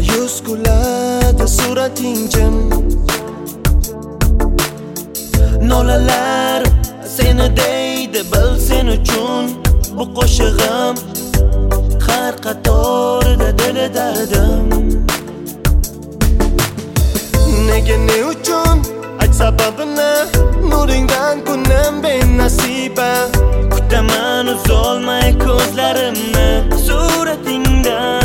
Ma'yus kuladi surating jim, nolalar seni deydi bil sen uchun bu qo'shig'im. Har qatorida dili dardim. Nega ne uchun ayt sababini, nuringdan kunim benasiba. Kutaman uzolmay ko'zlarimni suratingdan.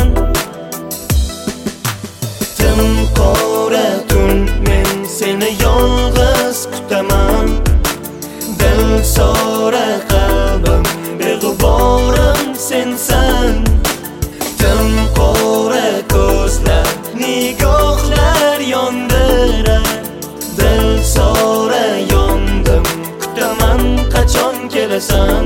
Tim qora tun men seni yolg'iz kutaman. Dil so'ra qalbim beg'uborim sensan. Tim qora ko'zlar nigohlar yondirar. Dil so'ra yondim, kutaman qachon kelasan.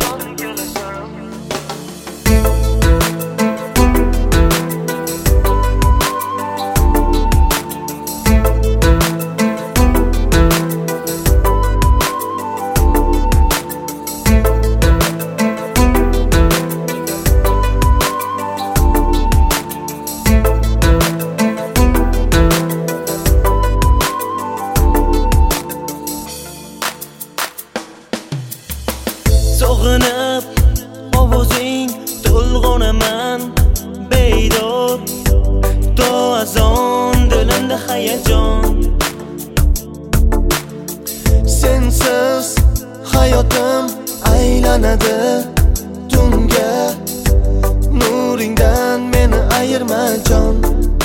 Sog'inib ovozing to'lg'onaman beydor. To azon dilimda hayajon. Sensiz hayotim aylanadi tunga. Nuringdan meni ayirma jon.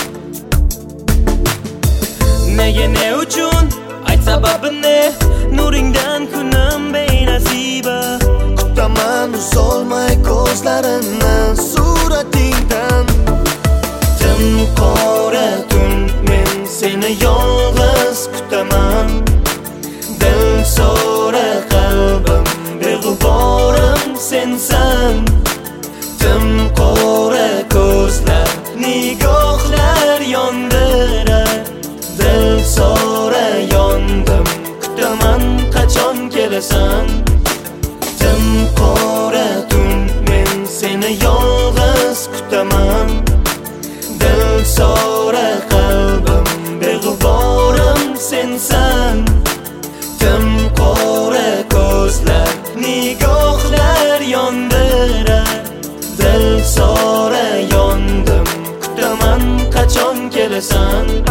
Nega ne uchun ayt sababini, nuringdan kunim benasiba. Kutaman uzolmay ko'zlarini suratingdan. Tim qora tun men seni yolg'iz kutaman. Dil so'ra qalbim beg'uborim sensan. Tim qora ko'zlar nigohlar yondirar. Dil so'ra yondim, kutaman qachon kelasan. Tim qora tun men seni yolg'iz kutaman. Dil so'ra qalbim beg'uborim sensan. Tim qora ko'zlar nigohlar yondirar. Dil so'ra yondim, kutaman qachon kelasan.